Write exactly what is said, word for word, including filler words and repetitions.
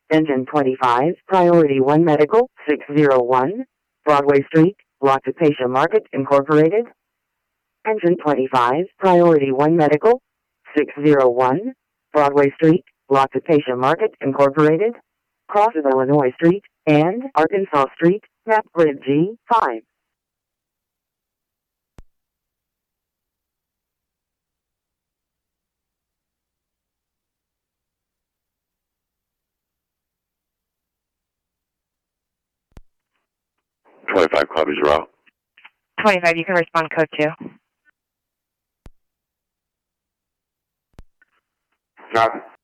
Engine twenty-five, Priority one Medical, six oh one, Broadway Street, Lactatia Market, Incorporated. Engine twenty-five, Priority one Medical, six oh one, Broadway Street, Lactatia Market, Incorporated. Cross of Illinois Street, and Arkansas Street, map grid G five. twenty-five, copy zero. twenty-five, you can respond code two. Copy.